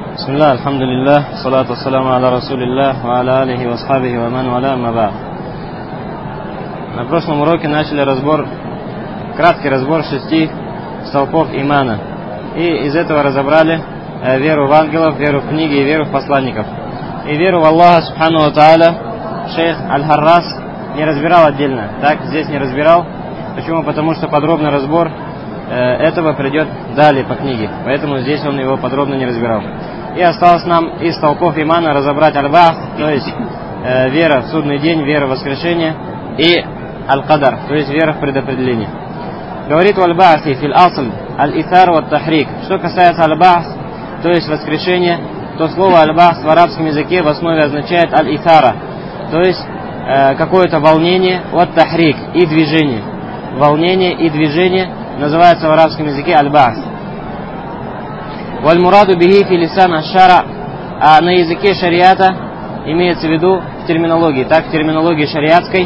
Бисмилlah, алхамдулиллах, салату ассаламу аля расулиллах, ва аля алихи ва асхабихи ва ман валя маба. На прошлом уроке начали краткий разбор 6 столпов имана. И из этого разобрали веру в ангелов, веру в книги и веру в посланников. И веру в Аллаха субхану ва тааля шейх Аль-Харрас не разбирал отдельно. Так, здесь не разбирал. Почему? Потому что подробный разбор этого придет далее по книге. Поэтому здесь он его подробно не разбирал. И осталось нам из столпов имана разобрать аль-ба'с, то есть вера в судный день, вера в воскрешение, и аль-кадар, то есть вера в предопределение. Говорит в аль-ба'си фил асл аль-итар ва тахрик. Что касается аль-ба'с, то есть воскрешение, то слово аль-ба'с в арабском языке в основе означает аль-итара, то есть какое-то волнение, вот тахрик и движение. Волнение и движение называется в арабском языке аль-ба'с. Валь-мураду бихи фи лисан аш-шара, а на языке шариата имеется в виду в терминологии, так в терминологии шариатской,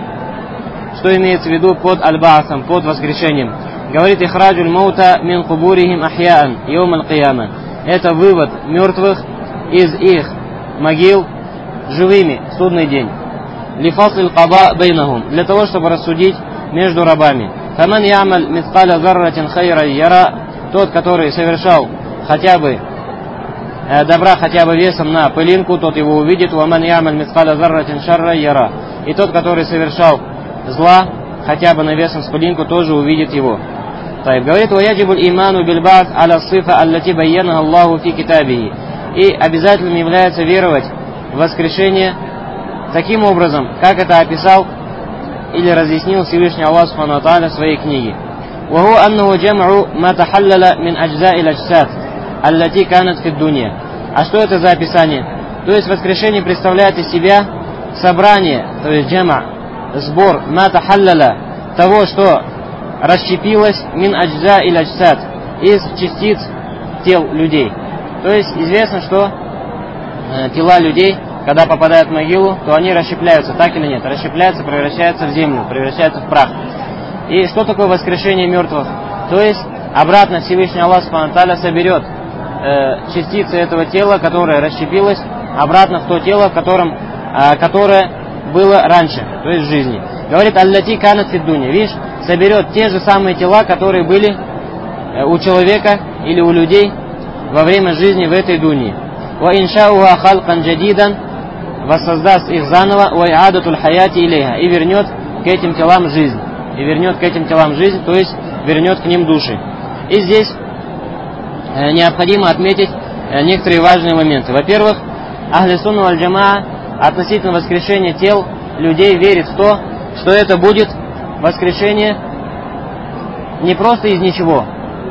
что имеется в виду под аль-ба'сом, под воскрешением. Говорит ихраджуль маута мин кубурихим ахьяан йом аль-кияма. Это вывод мертвых из их могил живыми в судный день. Лифасл каба бейнахум, для того, чтобы рассудить между рабами. Фаман ямаль мithqala зарратин хайра яра, тот, который совершал хотя бы добра хотя бы весом на пылинку, тот его увидит. Ваман ямаль мithqala зарратин шарра яра, и тот, который совершал зла хотя бы на весом с пылинку, тоже увидит его. Так, говорит: ваяджибуль иману бильба'с аля сифа аллати байянаха Аллаху фи китабихи. И обязательным является веровать в воскрешение таким образом, как это описал или разъяснил Всевышний Аллах субхану ва тааля в своей книге. وهو أنه جمع ما تحلل من أجزاء الأجساد التي كانت في الدنيا. А что это за описание? То есть воскрешение представляет из себя собрание, то есть джама, сбор, ма тахалляля, того, что расщепилось, мин аджза иль аджсад, из частиц тел людей. То есть известно, что тела людей, когда попадают в могилу, то они расщепляются, так или нет? Расщепляются, превращаются в землю, превращаются в прах. И что такое воскрешение мертвых? То есть обратно Всевышний Аллах субхану ва тааля соберет частицы этого тела, которое расщепилось, обратно в то тело, которое было раньше, то есть в жизни. Говорит: аллати канат фид дуня. Видишь, соберет те же самые тела, которые были у человека или у людей во время жизни в этой дуне. Ва иншауха халкан джадидан, воссоздаст их заново, ва иадатуль хаяти илейха, и вернет к этим телам жизнь. То есть вернет к ним души. И здесь необходимо отметить некоторые важные моменты. Во-первых, ахли сунна валь джамаа относительно воскрешения тел людей верит в то, что это будет воскрешение не просто из ничего,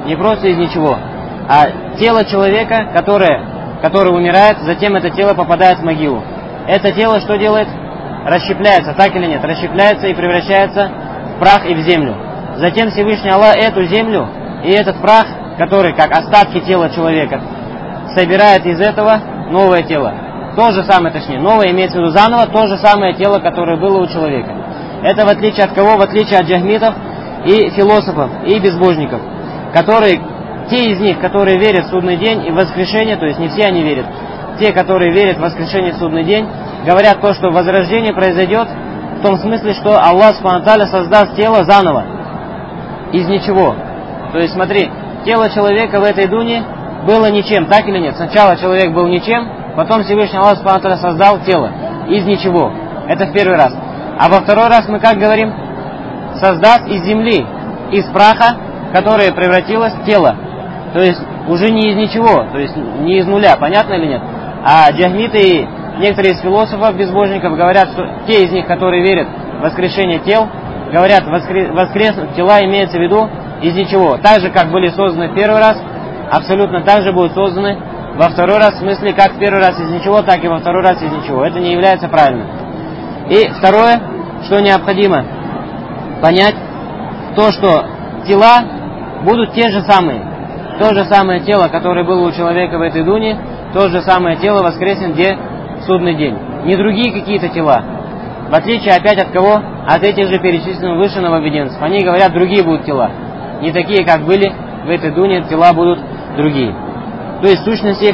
а тело человека, который умирает, затем это тело попадает в могилу. Это тело что делает? Расщепляется, так или нет? Расщепляется и превращается в прах и в землю. Затем Всевышний Аллах эту землю и этот прах, который как остатки тела человека, собирает из этого новое тело. То же самое, точнее, новое имеется в виду заново, то же самое тело, которое было у человека. Это в отличие от кого? В отличие от джахмитов и философов, и безбожников, те из них, которые верят в судный день и в воскрешение, то есть не все они верят, те, которые верят в воскрешение в судный день, говорят то, что возрождение произойдет в том смысле, что Аллах субхану ва тааля создаст тело заново, из ничего. То есть смотри, тело человека в этой дуне было ничем, так или нет? Сначала человек был ничем, потом Всевышний Аллах субхану ва тааля создал тело из ничего. Это в первый раз. А во второй раз мы как говорим? Создаст из земли, из праха, которое превратилось в тело. То есть уже не из ничего, то есть не из нуля, понятно или нет? А джахмиты и некоторые из философов, безбожников говорят, что те из них, которые верят в воскрешение тел, говорят, воскреснуть тела имеется в виду из ничего. Так же, как были созданы в первый раз, абсолютно так же будут созданы во второй раз, в смысле, как в первый раз из ничего, так и во второй раз из ничего. Это не является правильным. И второе, что необходимо понять, то, что тела будут те же самые. То же самое тело, которое было у человека в этой дуне, то же самое тело воскреснет где? В судный день. Не другие какие-то тела. В отличие опять от кого? От этих же перечисленных выше нововведенцев. Они говорят, другие будут тела. Не такие, как были в этой дуне, тела будут другие. То есть сущность их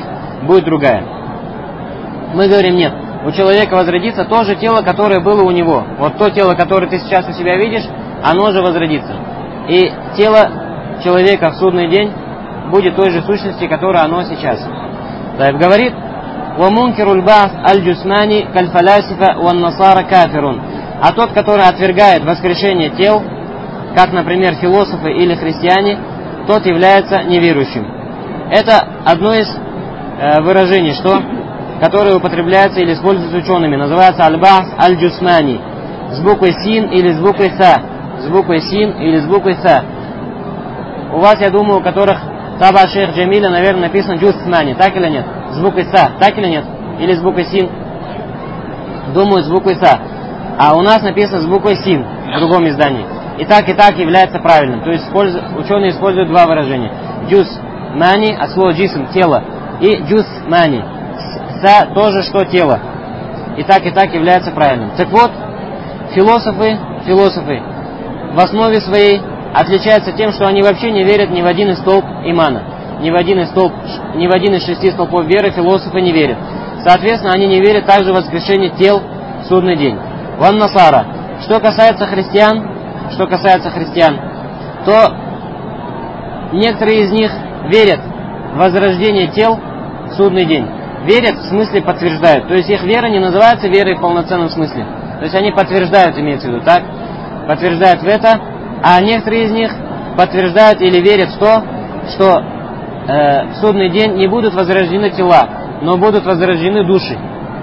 будет другая. Мы говорим, нет, у человека возродится то же тело, которое было у него. Вот то тело, которое ты сейчас у себя видишь, оно же возродится. И тело человека в судный день будет той же сущности, которая оно сейчас. Так, говорит, وَمُنْكِرُ الْبَعْثِ الْجُسْمَانِ كَالْفَلَاسِفَ وَالنَّصَارَ كَافِرٌ. А тот, который отвергает воскрешение тел, как, например, философы или христиане, тот является неверующим. Это одно из выражений, которое употребляется или используется учеными. Называется аль-ба'с аль-джусмани. С буквой син или с буквой са. С буквой син или с буквой са. У вас, я думаю, у которых таба шейх Джамиля, наверное, написано джусмани. Так или нет? С буквой са. Так или нет? Или с буквой син? Думаю, с буквой са. А у нас написано с буквой син в другом издании. И так является правильным. То есть ученые используют два выражения. Джусмани от слова джисм, тело. И джусмани. Са тоже что тело. И так является правильным. Так вот, философы в основе своей отличаются тем, что они вообще не верят ни в один из столб имана. Ни в один из 6 столпов веры философы не верят. Соответственно, они не верят также в воскрешение тел в судный день. Ван насара. Что касается христиан, то некоторые из них верят в возрождение тел в судный день. Верят в смысле подтверждают. То есть их вера не называется верой в полноценном смысле. То есть они подтверждают, имеется в виду, так? Подтверждают в это. А некоторые из них подтверждают или верят в то, что в судный день не будут возрождены тела, но будут возрождены души.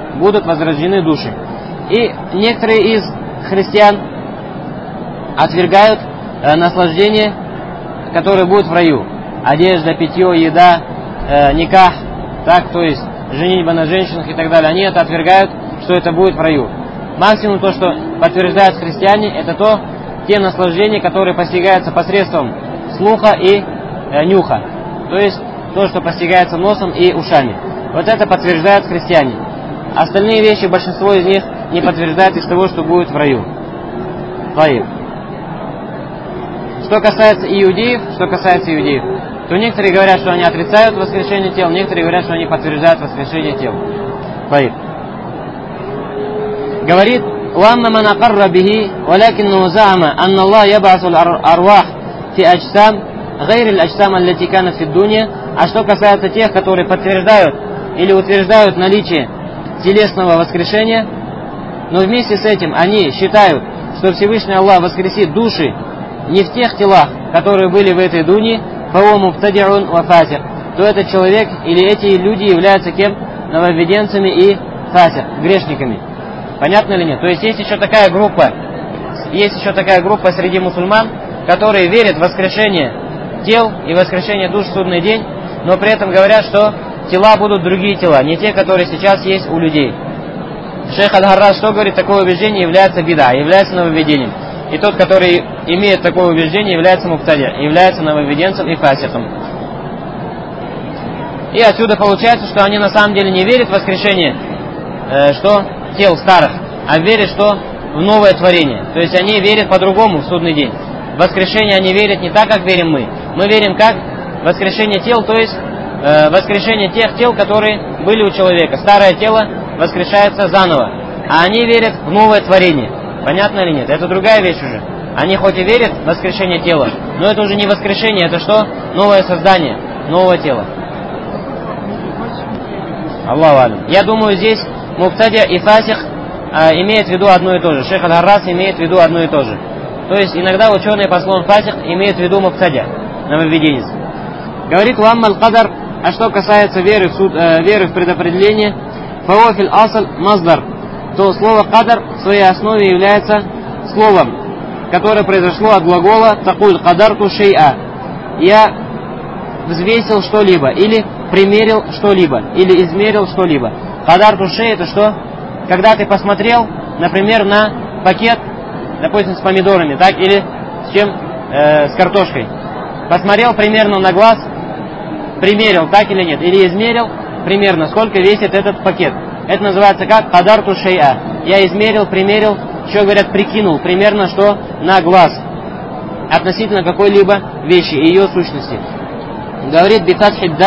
И некоторые из христиан отвергают наслаждение, которое будет в раю. Одежда, питье, еда, никах, так, то есть женитьба на женщинах и так далее. Они это отвергают, что это будет в раю. Максимум то, что подтверждают христиане, это те наслаждения, которые постигаются посредством слуха и нюха. То есть то, что постигается носом и ушами. Вот это подтверждают христиане. Остальные вещи, большинство из них не подтверждают из того, что будет в раю. Что касается иудеев, то некоторые говорят, что они отрицают воскрешение тел, некоторые говорят, что они подтверждают воскрешение тел. Говорит, وَأَمَّا مَنْ أَقَرَّ بِهِ وَلَكِنَّهُ زَعَمَ أَنَّ اللَّهَ يَبْعَثُ الْأَرْوَاحَ فِي أَجْسَامٍ غَيْرِ الْأَجْسَامِ الَّتِي كَانَتْ فِي الدُّنْيَا. А что касается тех, которые подтверждают или утверждают наличие телесного воскрешения, но вместе с этим они считают, что Всевышний Аллах воскресит души не в тех телах, которые были в этой дуне, فَهُوَ مُبْتَدِعٌ وَفَاسِقٌ, то этот человек или эти люди являются кем? Нововведенцами и фасик, грешниками. Понятно или нет? То есть есть еще такая группа среди мусульман, которые верят в воскрешение тел и воскрешение душ в судный день, но при этом говорят, что тела будут другие тела, не те, которые сейчас есть у людей. Шейх Аль-Харраз что говорит? Такое убеждение является бида, является нововведением. И тот, который имеет такое убеждение, является муптади, является нововведенцем и фасиком. И отсюда получается, что они на самом деле не верят в воскрешение тел старых, а верят, что в новое творение. То есть они верят по-другому в судный день. В воскрешение они верят не так, как верим мы. Мы верим как воскрешение тел, то есть воскрешение тех тел, которые были у человека. Старое тело воскрешается заново. А они верят в новое творение. Понятно или нет? Это другая вещь уже. Они хоть и верят в воскрешение тела, но это уже не воскрешение, это что? Новое создание, нового тела. Аллаху алям. Я думаю, здесь муптадия и фасих имеют в виду одно и то же. Шейх Аль-Харраз имеет в виду одно и то же. То есть иногда ученые по словам фасих имеют в виду муптадия, нововведенец. Говорит «Уамма аль-кадар», а что касается веры в предопределение, «Фао фил асл маздар», то слово «кадар» в своей основе является словом, которое произошло от глагола «такуль кадарту шей'a». Я взвесил что-либо, или примерил что-либо, или измерил что-либо. Кадарту шей — это что? Когда ты посмотрел, например, на пакет, допустим, с помидорами, так, или с чем? С картошкой. Посмотрел примерно на глаз, примерил, так или нет, или измерил примерно, сколько весит этот пакет. Это называется как кадарту шей'a. Я измерил, примерил, еще говорят, прикинул, примерно что? На глаз. Относительно какой-либо вещи и ее сущности. Говорит бифатхи даль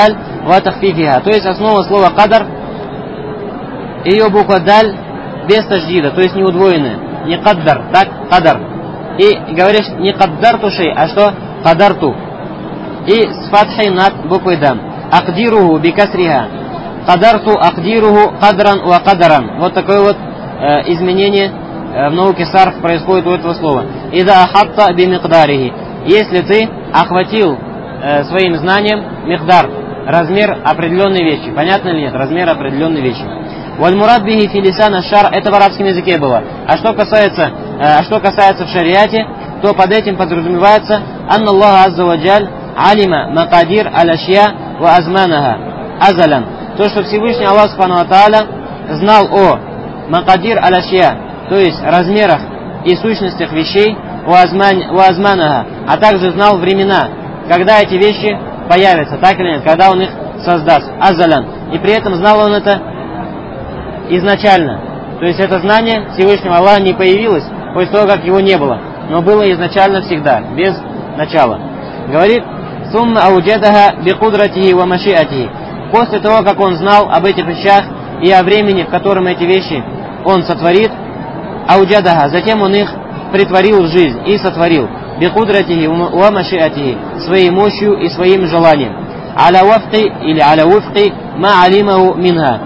ва тахфифиха. То есть основа слова кадар, ее буква даль без таждида, то есть не удвоенная. Не каддар, так, кадар. И говоришь не каддарту шей, а что? Кадарту. И с фатхой над буквой дам. Акдируху бикасриха. Кадарту акдируху кадран ва кадаран. Вот такое вот изменение в науке сарф происходит у этого слова. Ида ахатта бимикдарихи. Если ты охватил своим знанием микдар, размер определенной вещи. Понятно или нет? Размер определенной вещи. Валь-мурад бихи фи лисан аш-шар, это в арабском языке было. А что касается в шариате, то под этим подразумевается анна Аллах азза ва джаль алима макадир аль-ашья ва азманаха азалян. То, что Всевышний Аллах субхану ва тааля знал о макадир аль-ашья, то есть размерах и сущностях вещей, ва азманаха, а также знал времена, когда эти вещи появятся, так или нет, когда он их создаст, азалян. И при этом знал он это изначально. То есть это знание Всевышнего Аллаха не появилось после того, как его не было, но было изначально всегда, без начала. Говорит, сумма ауджадаха бикудратихи ва машиатихи. После того, как он знал об этих вещах и о времени, в котором эти вещи он сотворит, ауджадаха, затем он их притворил в жизнь и сотворил. Бикудратихи ва машиатихи, своей мощью и своим желанием. Аля вафки или аля вуфки ма алимаху минха.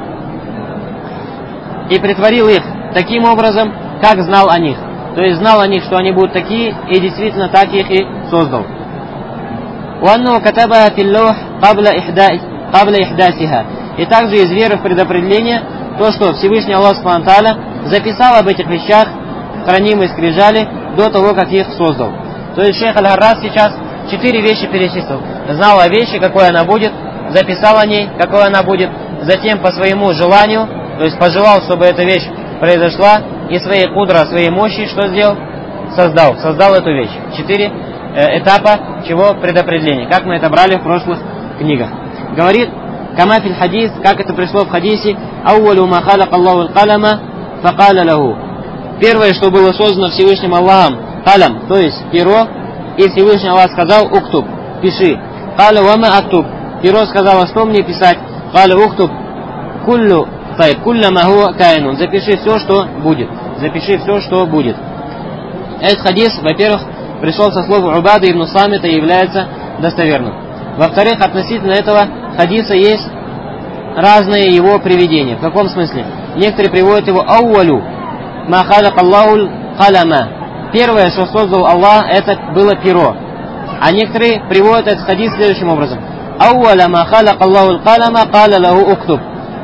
И притворил их таким образом, как знал о них. То есть знал о них, что они будут такие, и действительно так их и создал. И также из веры в предопределение, то, что Всевышний Аллах Субхану ва Тааля записал об этих вещах, хранимые скрижали, до того, как их создал. То есть шейх Аль-Гаррас сейчас 4 вещи перечислил. Знал о вещи, какой она будет, записал о ней, какой она будет, затем по своему желанию, то есть пожелал, чтобы эта вещь произошла, и своей кудра, своей мощи, что сделал? Создал эту вещь. 4 этапа чего? Предопределения. Как мы это брали в прошлых книгах. Говорит, кама фил хадис, как это пришло в хадисе, ауалу ма халак Аллаху аль-калама, факаля лаху. Первое, что было создано Всевышним Аллахом, калам, то есть перо, и Всевышний Аллах сказал, уктуб, пиши. Каля вама актуб. Перо сказала, что мне писать? Каля уктуб, куллю, кулляма хуа каинун. Запиши все, что будет. Запиши все, что будет. Этот хадис, во-первых, пришел со слов Убады ибн Самита и является достоверным. Во-вторых, относительно этого хадиса есть разные его приведения. В каком смысле? Некоторые приводят его ауалю ма халак Аллаху калама. Первое, что создал Аллах, это было перо. А некоторые приводят этот хадис следующим образом. Ауаля ма халак Аллаху калама каля лаху уктуб.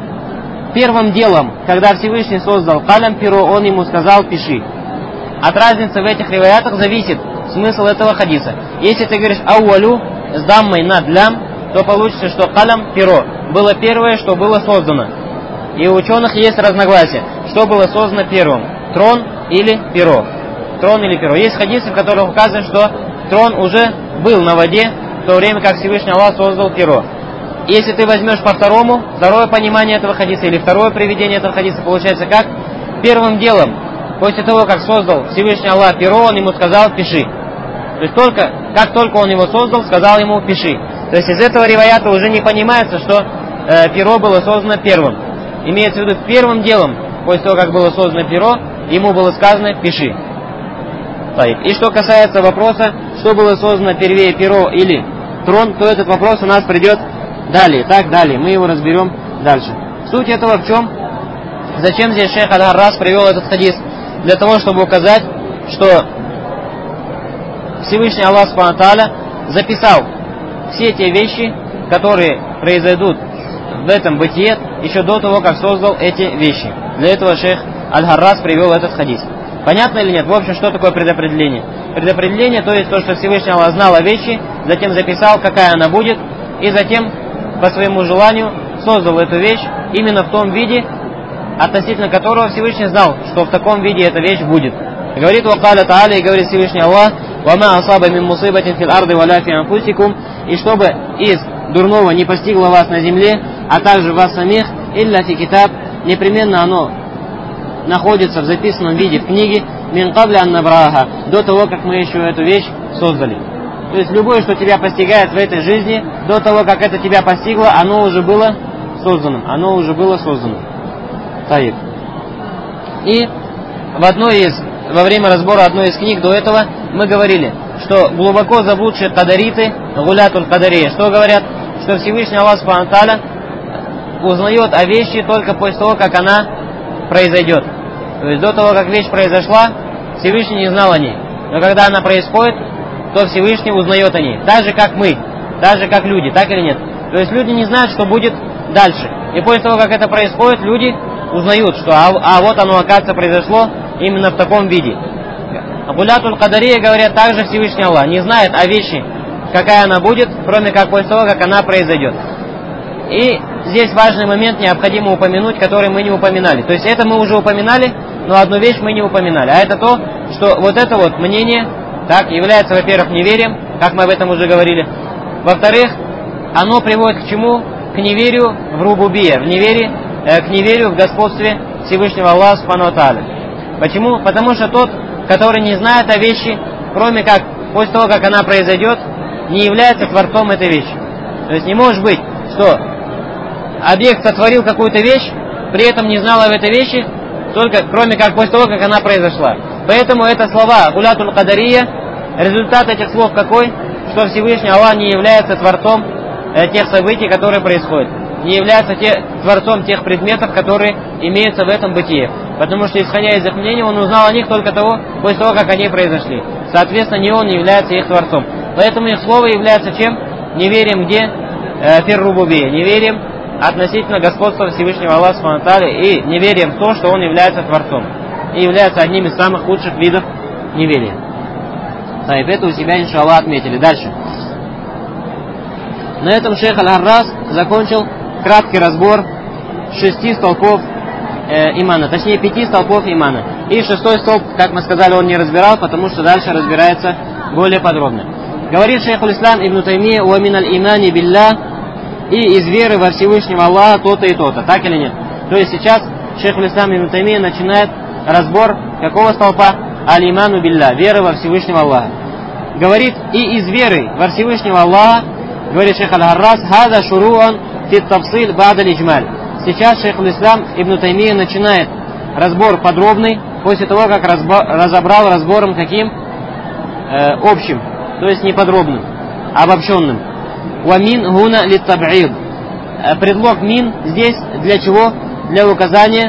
Первым делом, когда Всевышний создал калям, перо, он ему сказал, пиши. От разницы в этих риваятах зависит смысл этого хадиса. Если ты говоришь ауалю с даммой над лям, то получится, что калям, перо, было первое, что было создано. И у ученых есть разногласия, что было создано первым, трон или перо. Трон или перо. Есть хадисы, в которых указано, что трон уже был на воде в то время, как Всевышний Аллах создал перо. Если ты возьмешь по второе понимание этого хадиса или второе приведение этого хадиса, получается как? Первым делом, после того, как создал Всевышний Аллах перо, он ему сказал, пиши. То есть как только он его создал, сказал ему, пиши. То есть из этого риваята уже не понимается, что перо было создано первым. Имеется в виду, первым делом, после того, как было создано перо, ему было сказано, пиши. И что касается вопроса, что было создано первее, перо или трон, то этот вопрос у нас придет далее. Так, далее. Мы его разберем дальше. Суть этого в чем? Зачем здесь шейх Аль-Гаррас привел этот хадис? Для того, чтобы указать, что Всевышний Аллах Субхану ва Тааля записал все те вещи, которые произойдут в этом бытие, еще до того, как создал эти вещи. Для этого шейх Аль-Гаррас привел этот хадис. Понятно или нет? В общем, что такое предопределение? Предопределение, то есть то, что Всевышний Аллах знал о вещи, затем записал, какая она будет, и затем по своему желанию создал эту вещь именно в том виде, относительно которого Всевышний знал, что в таком виде эта вещь будет. Говорит Вакаля Тааля, и говорит Всевышний Аллах, «Вама асаба мин мусибатин фил арды валя фи анфусикум», и чтобы из дурного не постигло вас на земле, а также вас самих, илля фи китаб, непременно оно находится в записанном виде в книге, мин кабля ан набраха, до того, как мы еще эту вещь создали. То есть любое, что тебя постигает в этой жизни, до того, как это тебя постигло, оно уже было созданным. Оно уже было создано. Таиб. И во время разбора одной из книг до этого мы говорили, что глубоко заблудшие кадариты, гулятуль кадария, что говорят? Что Всевышний Аллах Субхану ва Тааля узнает о вещи только после того, как она произойдет. То есть до того, как вещь произошла, Всевышний не знал о ней. Но когда она происходит, то Всевышний узнает о ней. Так же, как мы, так же, как люди, так или нет? То есть люди не знают, что будет дальше. И после того, как это происходит, люди узнают, что вот оно, оказывается, произошло именно в таком виде. Гулятуль кадария, говорят, также Всевышний Аллах не знает о вещи, какая она будет, кроме как после того, как она произойдет. И здесь важный момент необходимо упомянуть, который мы не упоминали. То есть это мы уже упоминали, но одну вещь мы не упоминали. А это то, что вот это вот мнение так является, во-первых, неверием, как мы об этом уже говорили. Во-вторых, оно приводит к чему? К неверию в рубубия, к неверию в господстве Всевышнего Аллаха Субхану ва Тааля. Почему? Потому что тот, который не знает о вещи, кроме как после того, как она произойдет, не является творцом этой вещи. То есть не может быть, что объект сотворил какую-то вещь, при этом не знал об этой вещи, только кроме как после того, как она произошла. Поэтому это слова гулятуль кадария, результат этих слов какой? Что Всевышний Аллах не является творцом тех событий, которые происходят. Не является творцом тех предметов, которые имеются в этом бытие. Потому что, исходя из их мнения, он узнал о них только после того, как они произошли. Соответственно, не он является их творцом. Поэтому их слово является чем? Неверием где? Фир-рубубия. Неверием относительно господства Всевышнего Аллаха Субхану ва Тааля и неверием в то, что он является творцом. И является одним из самых худших видов неверия. Так, это у себя, иншаллах, отметили. Дальше. На этом шейх Аль-Харраз закончил краткий разбор 6 столпов имана, точнее 5 столпов имана. И 6-й столб, как мы сказали, он не разбирал, потому что дальше разбирается более подробно. Говорит шейх Аль-Ислам Ибн Таймия: «Ва мин аль-имани билля», и из веры во Всевышнего Аллаха то-то и то-то. Так или нет? То есть сейчас шейх Аль-Ислам Ибн Таймия начинает разбор какого столпа? Аль-иману билля, вера во Всевышнего Аллаха. Говорит, и из веры во Всевышнего Аллаха, говорит шейх Аль-Харраз: «Хада шуруан фит тавсил ба'да лиджмаль». Сейчас шейх Аль-Ислам Ибн Таймия начинает разбор подробный, после того, как разобрал разбором каким? Общим, то есть не подробным, обобщенным. «Ва мин гуна лит таб'ид». Предлог мин здесь для чего? Для указания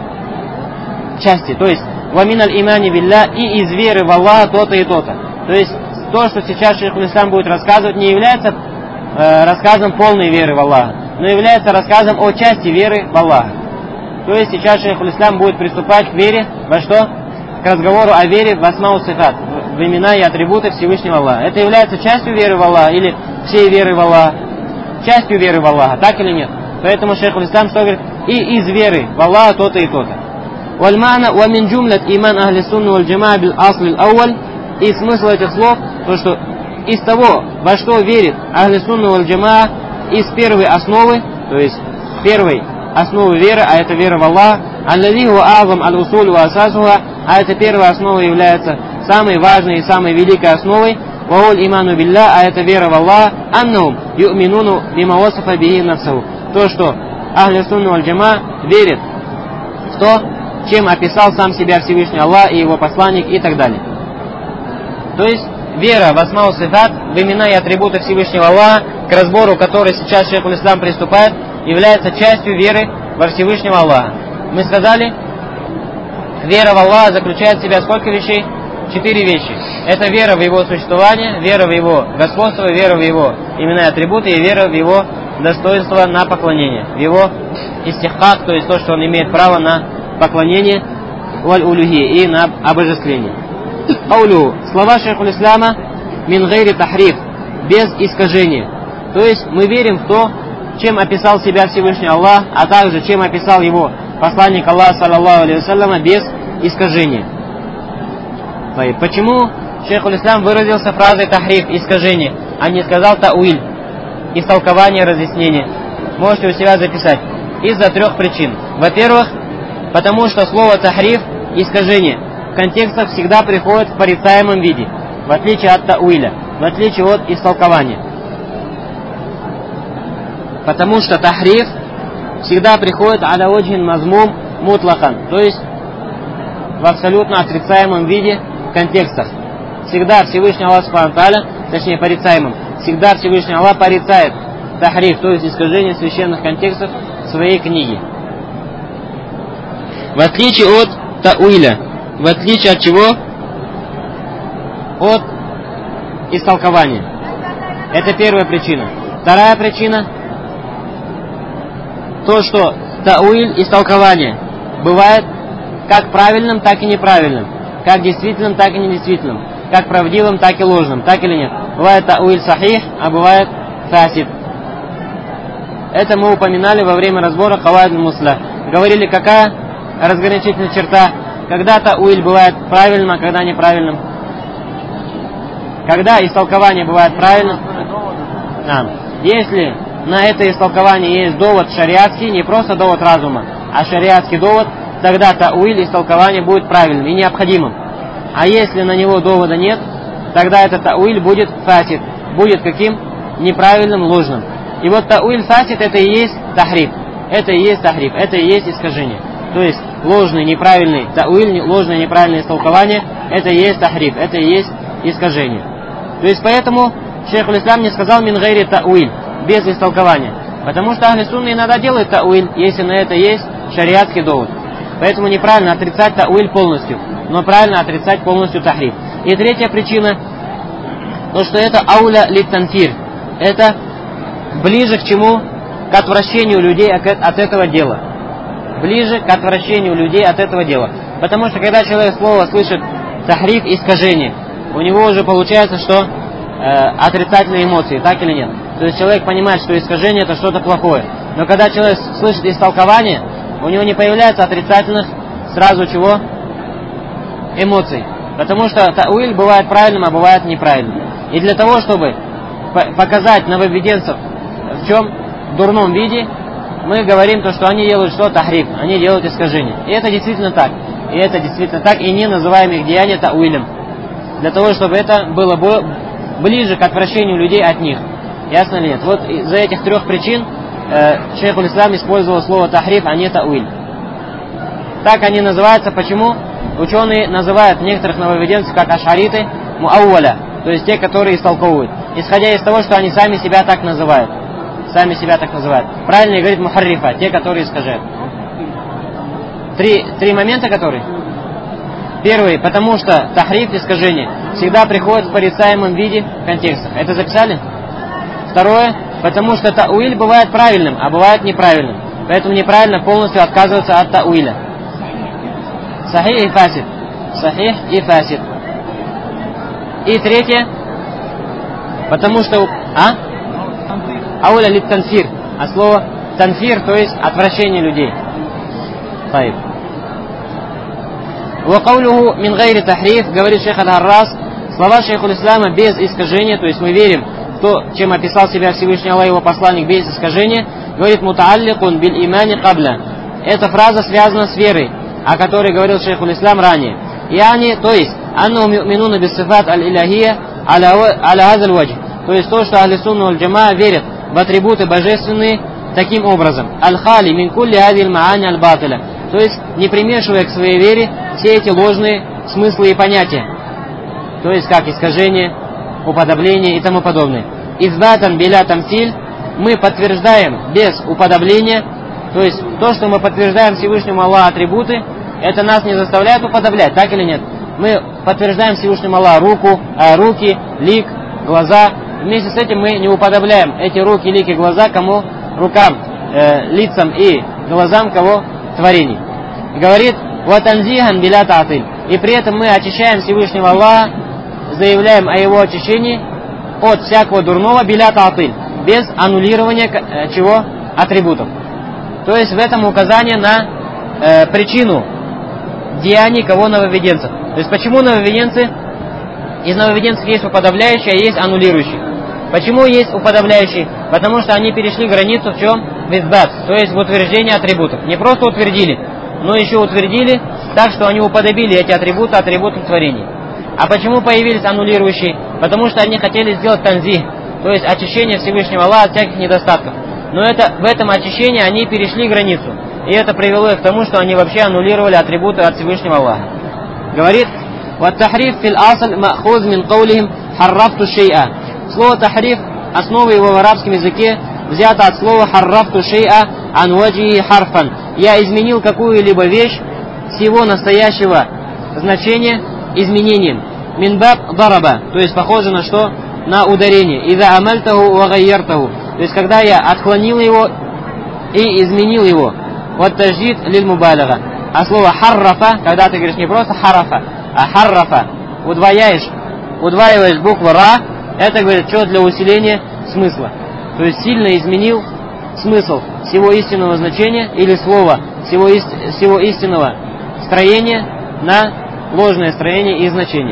части. То есть «Ва мин аль-имани билля», и из веры в Аллаха то-то и то-то. То есть то, что сейчас шейх Аль-Ислам будет рассказывать, не является рассказом полной веры в Аллаха, но является рассказом о части веры в Аллаха. То есть сейчас шейх Аль-Ислам будет приступать к вере во что? К разговору о вере в асмау сифат, в имена и атрибуты Всевышнего Аллаха. Это является частью веры в Аллаха или всей веры в Аллаха? Частью веры в Аллаха, так или нет? Поэтому шейх Аль-Ислам что говорит? И из веры в Аллаха то-то и то-то. «Вальмана ва мин джумлят иман ахли сунна валь джамаа бил асли аль-ауаль». И смысл этих слов, то что из того, во что верит ахли сунна валь джамаа, из первой основы, то есть первой основы веры, а это вера в Аллаха, аллази хуа а'зам аль-усуль ва асасуха, а это первая основа является самой важной и самой великой основой, ва хуль иману билля, а это вера в Аллаха, аннахум ю'минуну бима васафа бихи нафсаху. То, что ахли сунна валь джамаа верит в то, чем описал сам себя Всевышний Аллах и его посланник и так далее. То есть вера в асмау сифат, в имена и атрибуты Всевышнего Аллаха, к разбору которой сейчас шейх Аль-Ислам приступает, является частью веры во Всевышнего Аллаха. Мы сказали, вера в Аллаха заключает в себя сколько вещей? 4 вещи. Это вера в его существование, вера в его господство, вера в его имена и атрибуты и вера в его достоинство на поклонение, в его истихак, то есть то, что он имеет право на поклонение, валь-улюхи, и на обожествление. Аулю, слова шейху ислама мин гайри тахриф, без искажения. То есть мы верим в то, чем описал себя Всевышний Аллах, а также чем описал его посланник Аллаха, саллаллаху алейхи вассаляма, без искажения. Почему шейху ислам выразился фразой тахриф, искажение, а не сказал тауиль, истолкование, разъяснение? Можете у себя записать. Из-за 3 причин. Во-первых, потому что слово тахриф, искажение, в контекстах всегда приходит в порицаемом виде, в отличие от тауиля. в отличие от истолкования. Потому что тахриф всегда приходит аля ваджхин мазмум мутлахан, то есть в абсолютно отрицаемом виде в контекстах. Всегда Всевышний Аллах Субхану Тааля, точнее порицаемым, всегда Всевышний Аллах порицает тахриф, то есть искажение священных контекстов в своей книге. В отличие от тауиля, в отличие от чего? От истолкования. Это первая причина. Вторая причина, то, что тауиль, истолкование, бывает как правильным, так и неправильным, как действительным, так и недействительным, как правдивым, так и ложным, так или нет. Бывает тауиль сахих, а бывает фасид. Это мы упоминали во время разбора каваид мусля. Говорили, какая разграничительная черта, когда тауиль бывает правильным, а когда неправильным. Когда истолкование бывает правильным. Если на это истолкование есть довод шариатский, не просто довод разума, а шариатский довод, тогда тауиль, истолкование будет правильным и необходимым. А если на него довода нет, тогда этот тауиль будет фасид, будет каким? Неправильным, ложным. И вот тауиль фасид, это и есть тахриф. Это и есть тахриф, это и есть искажение. То есть ложный, неправильный тауиль, ложное, неправильное истолкование, это и есть тахриф, это и есть искажение. То есть поэтому шейх аль-Ислам не сказал мин гайри тауиль, без истолкования. Потому что ахли сунны иногда делают тауиль, если на это есть шариатский довод. Поэтому неправильно отрицать тауиль полностью, но правильно отрицать полностью тахриф. И третья причина, то что это ауля литтанфир. Это ближе к чему? К отвращению людей от этого дела. Ближе к отвращению людей от этого дела. Потому что когда человек слово слышит тахриф, искажение, у него уже получается, что отрицательные эмоции, так или нет? То есть человек понимает, что искажение это что-то плохое. Но когда человек слышит истолкование, у него не появляется отрицательных сразу чего? Эмоций. Потому что тауиль бывает правильным, а бывает неправильным. И для того, чтобы показать нововведенцев в чем? В дурном виде, мы говорим то, что они делают что? Тахриф. Они делают искажение. И это действительно так. И это действительно так. И не называем их деяния тауилем. Для того, чтобы это было ближе к отвращению людей от них. Ясно ли нет? Вот из-за этих трех причин шейх аль-Ислам использовал слово тахриф, а не тауиль. Так они называются. Почему? Ученые называют некоторых нововведенцев как ашариты муауаля, то есть те, которые истолковывают, исходя из того, что они сами себя так называют. Сами себя так называют. Правильно говорит мухаррифа, те, которые искажают. Три момента, которые? Первый, потому что тахриф, искажение, всегда приходит в порицаемом виде в контекстах. Это записали? Второе, потому что тауиль бывает правильным, а бывает неправильным. Поэтому неправильно полностью отказываться от тауиля. Сахих и фасид. Сахих и фасид. И третье, потому что... Ауля лит танфир. А слово танфир, то есть отвращение людей. Таиб. وقوله من غير تحريف, говорит шейх аль-Харрас, слова шейха аль-Ислама без искажения, то есть мы верим в то, чем описал себя Всевышний Аллах, его посланник, без искажения, говорит мутаалликун биль имани кабля. Эта фраза связана с верой, о которой говорил шейх аль-Ислам ранее. Яни, то есть аннахум ю'минуна бис-сифат аль-илахия аля хазаль ваджх. То есть то, что ахли сунна валь джамаа верят в атрибуты божественные таким образом. Аль-хали мин кулли хазил маани аль-батиля. То есть не примешивая к своей вере все эти ложные смыслы и понятия. То есть как искажение, уподобление и тому подобное. Избатан биля тамсиль, мы подтверждаем без уподобления, то есть то, что мы подтверждаем Всевышнему Аллаху атрибуты, это нас не заставляет уподоблять, так или нет? Мы подтверждаем Всевышнему Аллаху руки, лик, глаза. Вместе с этим мы не уподобляем эти руки, лики, глаза кому? Рукам, лицам и глазам кого? Творений. Говорит, ватанзихан биля таатиль. И при этом мы очищаем Всевышнего Аллаха, заявляем о его очищении от всякого дурного биля таатиль, без аннулирования чего? Атрибутов. То есть в этом указание на причину деяний кого? Нововведенцев. То есть почему нововведенцы? Из нововведенцев есть уподобляющие, а есть аннулирующие. Почему есть уподобляющие? Потому что они перешли границу в чем? В избат, то есть в утверждение атрибутов. Не просто утвердили, но еще утвердили так, что они уподобили эти атрибуты атрибутам творений. А почему появились аннулирующие? потому что они хотели сделать танзих, то есть очищение Всевышнего Аллаха от всяких недостатков. Но в этом очищении они перешли границу, и это привело их к тому, что они вообще аннулировали атрибуты от Всевышнего Аллаха. Говорит: «Ват-тахриф фил асл ма'хуз мин каулихим харрафту шей'a». Слово «тахриф», основа его в арабском языке, взято от слова «харрафту шей'a ан ваджихи харфан». Я изменил какую-либо вещь с его настоящего значения изменением. Минбаб дараба, то есть похоже на что? На ударение. Иза амальтаху ва гайяртаху, то есть когда я отклонил его и изменил его. Вот таждид лиль мубалага. А слово харрафа, когда ты говоришь не просто харафа, а харрафа, удваиваешь букву ра, это говорит, что для усиления смысла. То есть сильно изменил смысл всего истинного значения или слова всего истинного строения на ложное строение и значение.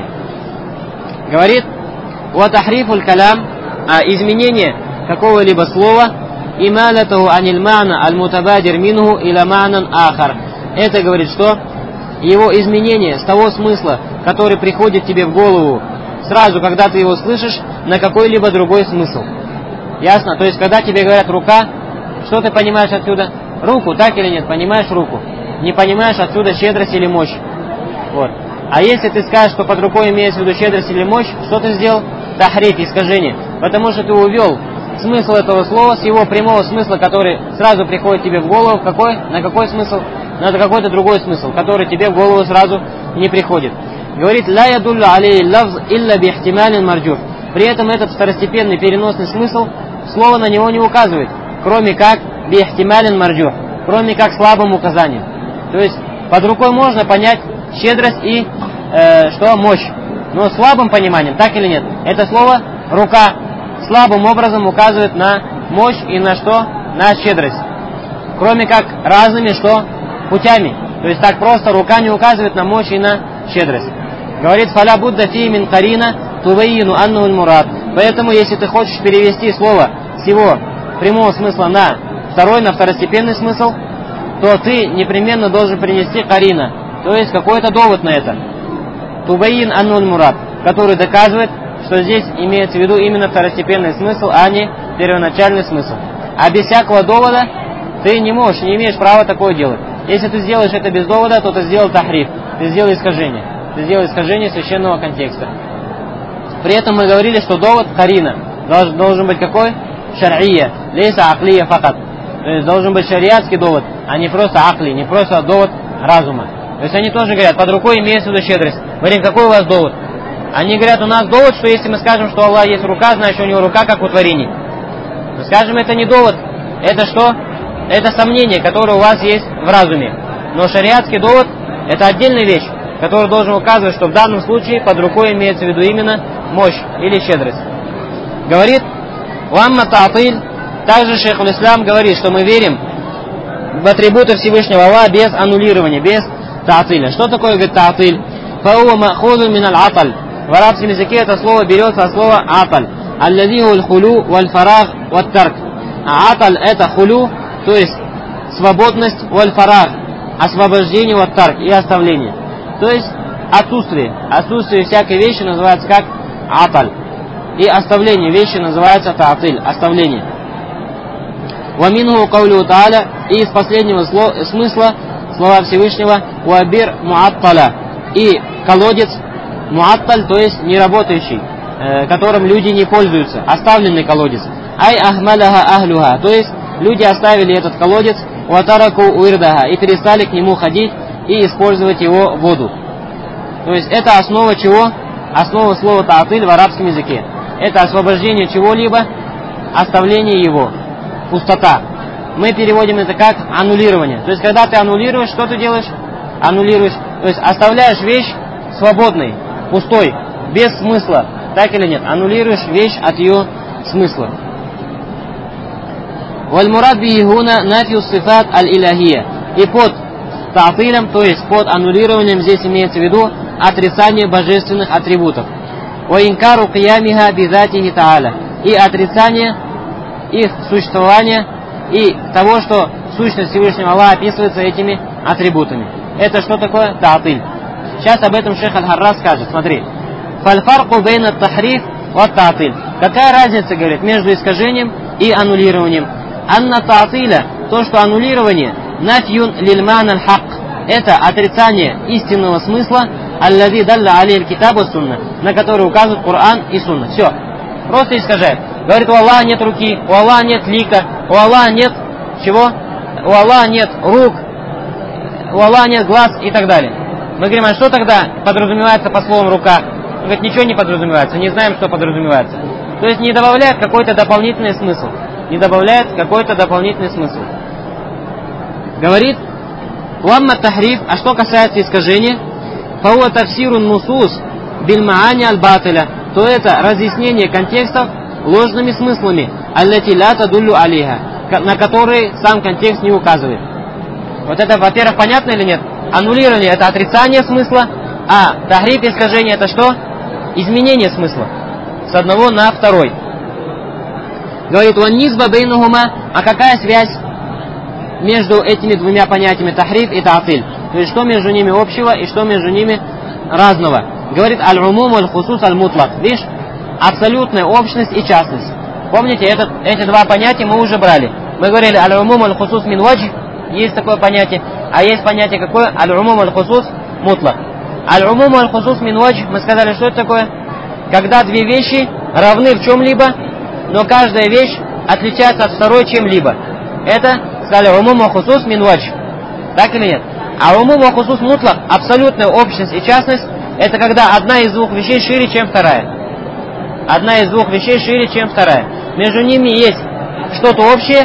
Говорит: «Ва тахрифуль калям», а изменение какого-либо слова, ималатаху аниль ма'на аль-мутабадир минху иля ма'нан ахар. Это говорит, что его изменение с того смысла, который приходит тебе в голову сразу, когда ты его слышишь, на какой-либо другой смысл. Ясно? То есть, когда тебе говорят «рука», что ты понимаешь отсюда? Руку, так или нет? Понимаешь руку. Не понимаешь отсюда щедрость или мощь. Вот. А если ты скажешь, что под рукой имеется в виду щедрость или мощь, что ты сделал? Тахриф, искажение. Потому что ты увел смысл этого слова с его прямого смысла, который сразу приходит тебе в голову. На какой смысл? На какой-то другой смысл, который тебе в голову сразу не приходит. Говорит: «Ла ядуллу алейhi лавз илля би ихтималин марджух». При этом этот второстепенный переносный смысл, слово на него не указывает, кроме как би ихтималин марджух, кроме как слабым указанием. То есть под рукой можно понять щедрость и мощь. Но слабым пониманием, так или нет, это слово «рука» слабым образом указывает на мощь и на что? На щедрость. Кроме как разными путями. То есть так просто рука не указывает на мощь и на щедрость. Говорит: «Фаля будда фи мин карина тувайину анну мурад». Поэтому, если ты хочешь перевести слово с его прямого смысла на второстепенный смысл, то ты непременно должен принести карина, то есть какой-то довод на это. Тубаин анну мурад, который доказывает, что здесь имеется в виду именно второстепенный смысл, а не первоначальный смысл. А без всякого довода ты не имеешь права такое делать. Если ты сделаешь это без довода, то ты сделал тахриф, ты сделал искажение. Ты сделал искажение священного контекста. При этом мы говорили, что довод карина должен быть какой? Шар'ия, лейса аклия факат. То есть должен быть шариатский довод, а не просто акли, не просто довод разума. То есть они тоже говорят, под рукой имеется в виду щедрость. Говорим, какой у вас довод? Они говорят, у нас довод, что если мы скажем, что у Аллаха есть рука, значит у него рука как у творений. Мы скажем, это не довод. Это что? Это сомнение, которое у вас есть в разуме. Но шариатский довод — это отдельная вещь, который должен указывать, что в данном случае под рукой имеется в виду именно мощь или щедрость. Говорит, «Вамма та'атиль», также шейх аль-Ислам говорит, что мы верим в атрибуты Всевышнего Аллаха без аннулирования, без та'атиля. Что такое, говорит, та'атиль? «Фауа ма'хузун мин аль-аталь». В арабском языке это слово берется от слова «аталь». «Аллади уль-хулю валь-фараг валь-тарк». А аталь — это хулю, то есть свободность, валь-фараг, освобождение, валь-тарк и оставление. То есть отсутствие всякой вещи называется как аталь. И оставление вещи называется та'атиль, оставление. «Ваминху каулю та'аля», и из последнего смысла слова Всевышнего «Уабир муатталя», и колодец муатталь, то есть неработающий, которым люди не пользуются, оставленный колодец. «Ай ахмаляха ахлюха», то есть люди оставили этот колодец, «Ватараку уирдаха», и перестали к нему ходить и использовать его воду. То есть это основа чего? Основа слова та'атиль в арабском языке. Это освобождение чего-либо, оставление его, пустота. Мы переводим это как аннулирование. То есть когда ты аннулируешь, что ты делаешь? Аннулируешь, то есть оставляешь вещь свободной, пустой, без смысла. Так или нет? Аннулируешь вещь от ее смысла. «Валь-мурад бихи хуна нафью сифат аль-илахия». И под та'атилем, то есть под аннулированием, здесь имеется в виду отрицание божественных атрибутов. «Ва-инкару киямиха бидатихи та'аля». И отрицание их существования и того, что сущность Всевышнего Аллаха описывается этими атрибутами. Это что такое? Та'атиль. Сейчас об этом шейх аль-Харраз скажет. Смотри. «Фаль-фарку бейна тахриф вот та'тиль. Какая разница, говорит, между искажением и аннулированием? Анна та'тиля, то, что аннулирование, нафьюн лильман аль-хак, это отрицание истинного смысла, аллади далля алейхи китаб ва сунна, на который указывают Коран и Сунна. Все. Просто искажает. Говорит, у Аллаха нет руки, у Аллаха нет лика, у Аллаха нет чего? У Аллаха нет рук, у Аллаха нет глаз и так далее. Мы говорим, а что тогда подразумевается по словам рука? Он говорит, ничего не подразумевается, не знаем, что подразумевается. То есть не добавляет какой-то дополнительный смысл. Не добавляет какой-то дополнительный смысл. Говорит, ламма тахриф, а что касается искажения, фауа тафсирун нусус биль маани аль-батиля, то это разъяснение контекстов ложными смыслами, аллати ла тадуллю алейха, на которые сам контекст не указывает. Вот это, во-первых, понятно или нет? Аннулирование — это отрицание смысла, а тахриф, искажение — это что? Изменение смысла с одного на второй. Говорит, ваннизба бейнухума, а какая связь между этими двумя понятиями тахриф и та'тиль? То есть что между ними общего и что между ними разного? Говорит, аль-умум аль-хусус аль-мутлак. Видишь, абсолютная общность и частность. Помните, эти два понятия мы уже брали. Мы говорили, аль-умум аль-хусус мин ваджх, есть такое понятие, а есть понятие какое? Аль-умум аль-хусус мутлак. Аль-умум аль-хусус мин ваджх, мы сказали, что это такое? Когда две вещи равны в чем-либо, но каждая вещь отличается от второй чем-либо. Это, сказали, умум аль-хусус мин ваджх. Так или нет? А умум аль-хусус мутлак, абсолютная общность и частность, это когда одна из двух вещей шире, чем вторая. Одна из двух вещей шире, чем вторая. Между ними есть что-то общее,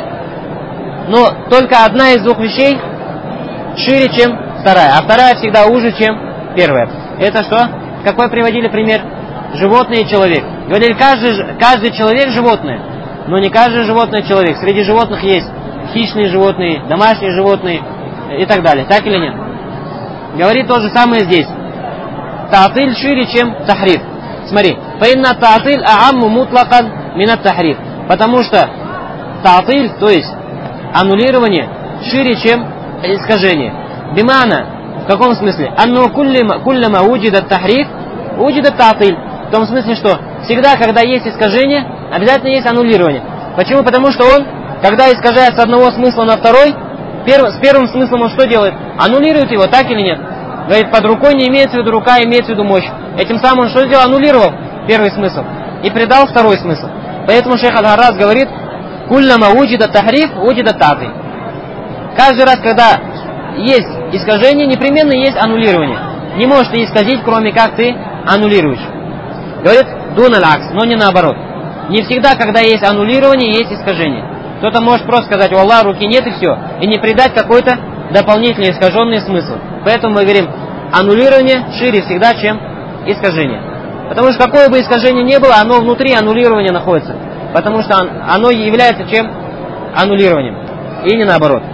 но только одна из двух вещей шире, чем вторая, а вторая всегда уже, чем первая. Это что? Какой приводили пример? Животное и человек. Говорили, каждый человек животное, но не каждый животное человек. Среди животных есть хищные животные, домашние животные и так далее. Так или нет? Говорит то же самое здесь. Та'тиль шире, чем тахриф. Смотри, фаинна та'тиль аамму мутлакан минат тахриф. Потому что та'тиль, то есть аннулирование, шире, чем искажение. Бимана, в каком смысле? Анну куллама уджидат тахриф, уджидат та'тиль. В том смысле, что всегда, когда есть искажение, обязательно есть аннулирование. Почему? Потому что он, когда искажает с одного смысла на второй, с первым смыслом он что делает? Аннулирует его, так или нет? Говорит, под рукой не имеется в виду рука, имеется в виду мощь. Этим самым он что сделал? Аннулировал первый смысл и придал второй смысл. Поэтому шейх Аль-Харраз говорит, куллама уджида тахриф, уджида та'тиль. Каждый раз, когда есть искажение, непременно есть аннулирование. Не можешь ты исказить, кроме как ты аннулируешь. Говорит, дун аль-акс, но не наоборот. Не всегда, когда есть аннулирование, есть искажение. Кто-то может просто сказать, у Аллаха руки нет и все, и не придать какой-то дополнительный искаженный смысл. Поэтому мы говорим, аннулирование шире всегда, чем искажение. Потому что какое бы искажение ни было, оно внутри аннулирования находится. Потому что оно является чем? Аннулированием. И не наоборот.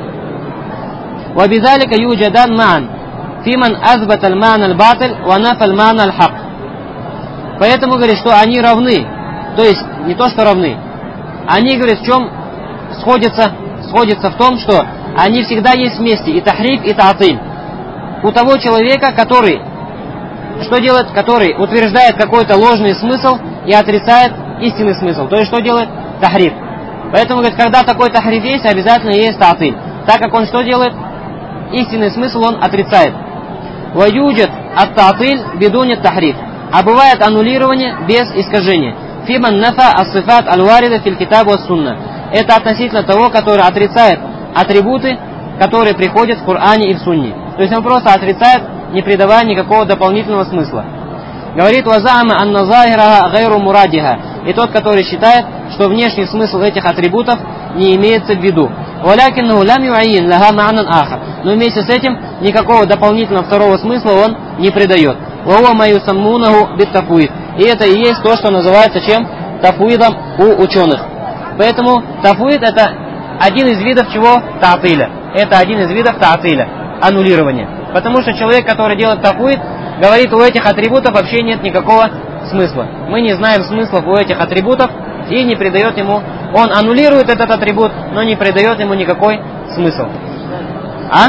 وَبِذَلِكَ يُوجَدَانْ مَعًا فِي مَنْ أَثْبَتَ الْمَعْنَى الْبَاطِلِ وَنَفَى الْمَعْنَى الْحَقِّ. Поэтому говорит, что они равны. То есть, не то, что равны. Они, говорит, в чем сходятся в том, что они всегда есть вместе, и тахриф, и та'тиль. У того человека, который, что делает? Который утверждает какой-то ложный смысл и отрицает истинный смысл. То есть, что делает? Тахриф. Поэтому, говорит, когда такой тахриф есть, обязательно есть та'тиль. Так как он что делает? Истинный смысл он отрицает. وَيُوجَدْ التَّعْطِيلِ بِدُونِ التَّحْرِيفِ. А бывает аннулирование без искажения. فِمَنْ نَفَى الصِّفَاتِ الْوَارِدَةِ فِي الْكِتَابِ وَالسُّنَّةِ. Это относительно того, который отрицает атрибуты, которые приходят в Коране и в Сунне. То есть он просто отрицает, не придавая никакого дополнительного смысла. Говорит, وَزَعَمَ أَنَّ ظَاهِرَهَا غَيْرُ مُرَادِهَا. И тот, который считает, что внешний смысл этих атрибутов не имеется в виду. وَلَكِنَّهُ لَمْ يُعَيِّنْ لَهَا مَعْنًا آخَرَ. Но вместе с этим никакого дополнительного второго смысла он не придает. وَهُوَ مَا يُسَمُّونَهُ بِالتَّفْوِيضِ. И это и есть то, что называется чем? Тафуидом у ученых. Поэтому тафуид это один из видов чего? Та'тиля. Это один из видов та'тиля. Аннулирования. Потому что человек, который делает тафуид, говорит, у этих атрибутов вообще нет никакого смысла. Мы не знаем смыслов у этих атрибутов и не придает ему. Он аннулирует этот атрибут, но не придает ему никакой смысл. А?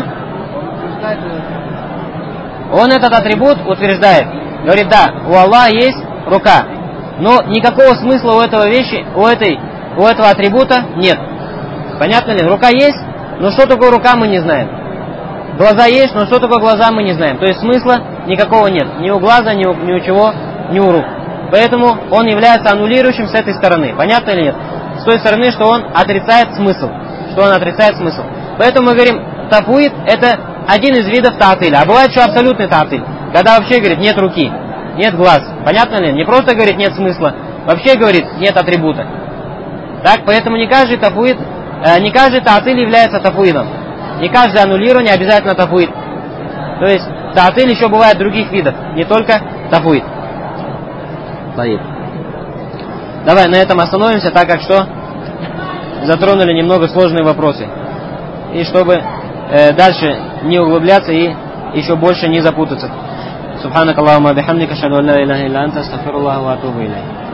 Он этот атрибут утверждает. Говорит, да, у Аллаха есть рука. но никакого смысла у этого атрибута нет. Понятно ли? Рука есть, но что такое рука, мы не знаем. Глаза есть, но что такое глаза, мы не знаем. То есть смысла никакого нет. Ни у глаза, ни у чего, ни у рук. Поэтому он является аннулирующим с этой стороны. Понятно или нет? С той стороны, что он отрицает смысл. Поэтому мы говорим, тафуид это один из видов таатиля. А бывает еще абсолютный таатиль. Когда вообще говорит, нет руки, нет глаз. Понятно ли? Не просто говорит, нет смысла. Вообще говорит, нет атрибута. Так, поэтому не каждый таатиль является тафуидом. Не каждое аннулирование обязательно тафуид. То есть таатиль еще бывает других видов, не только тафуид. Давай на этом остановимся, так как что затронули немного сложные вопросы. И чтобы дальше не углубляться и еще больше не запутаться. Субханакаллахумма бихамдика, ашхаду ан ла иляха илля анта, астагфируллаха ва атубу илейх.